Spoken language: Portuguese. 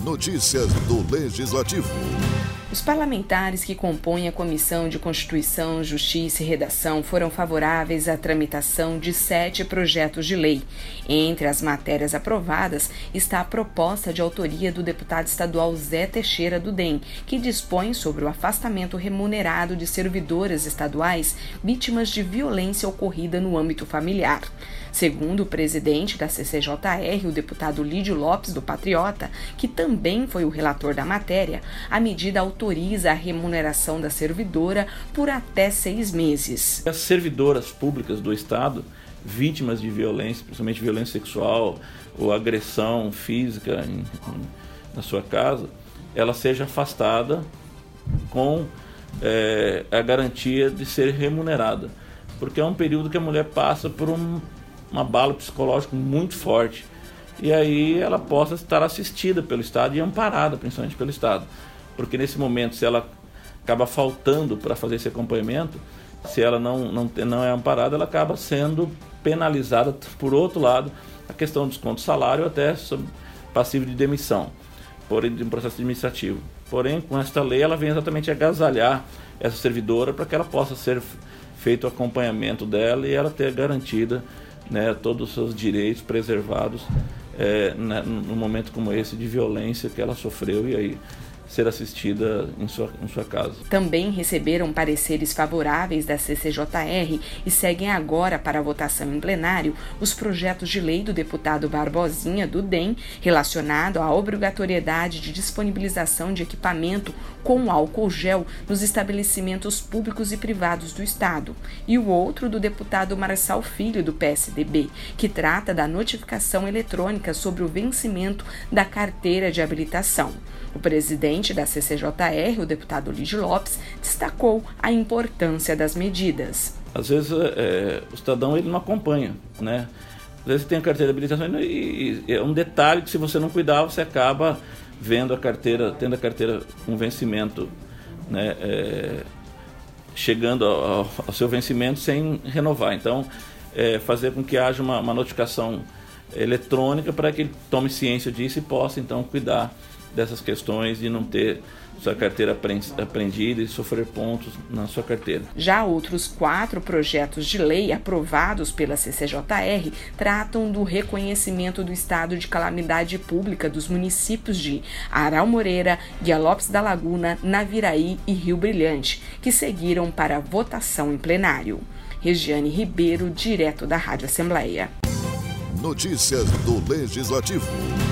Notícias do Legislativo. Os parlamentares que compõem a Comissão de Constituição, Justiça e Redação foram favoráveis à tramitação de 7 projetos de lei. Entre as matérias aprovadas está a proposta de autoria do deputado estadual Zé Teixeira do DEM, que dispõe sobre o afastamento remunerado de servidoras estaduais vítimas de violência ocorrida no âmbito familiar. Segundo o presidente da CCJR, o deputado Lídio Lopes, do Patriota, que também foi o relator da matéria, a medida autoriza a remuneração da servidora por até 6 meses. As servidoras públicas do Estado, vítimas de violência, principalmente violência sexual ou agressão física na sua casa, ela seja afastada com a garantia de ser remunerada. Porque é um período que a mulher passa por um abalo psicológico muito forte. E aí ela possa estar assistida pelo Estado e amparada, principalmente pelo Estado. Porque nesse momento, se ela acaba faltando para fazer esse acompanhamento, se ela não é amparada, ela acaba sendo penalizada. Por outro lado, a questão do desconto de salário até passivo de demissão, porém de um processo administrativo. Porém, com esta lei, ela vem exatamente agasalhar essa servidora para que ela possa ser feito o acompanhamento dela e ela ter garantida, né, todos os seus direitos preservados num momento como esse de violência que ela sofreu e aí ser assistida em sua casa. Também receberam pareceres favoráveis da CCJR e seguem agora para a votação em plenário os projetos de lei do deputado Barbosinha, do DEM, relacionado à obrigatoriedade de disponibilização de equipamento com álcool gel nos estabelecimentos públicos e privados do Estado, e o outro do deputado Marçal Filho, do PSDB, que trata da notificação eletrônica sobre o vencimento da carteira de habilitação. O presidente da CCJR, o deputado Lídio Lopes, destacou a importância das medidas. Às vezes o cidadão ele não acompanha, né? Às vezes tem a carteira de habilitação e é um detalhe que se você não cuidar, você acaba tendo a carteira com vencimento, né? Chegando ao seu vencimento sem renovar. Então, fazer com que haja uma notificação eletrônica para que ele tome ciência disso e possa então cuidar dessas questões de não ter sua carteira apreendida e sofrer pontos na sua carteira. Já outros 4 projetos de lei aprovados pela CCJR tratam do reconhecimento do estado de calamidade pública dos municípios de Aral Moreira, Guia Lopes da Laguna, Naviraí e Rio Brilhante, que seguiram para votação em plenário. Regiane Ribeiro, direto da Rádio Assembleia. Notícias do Legislativo.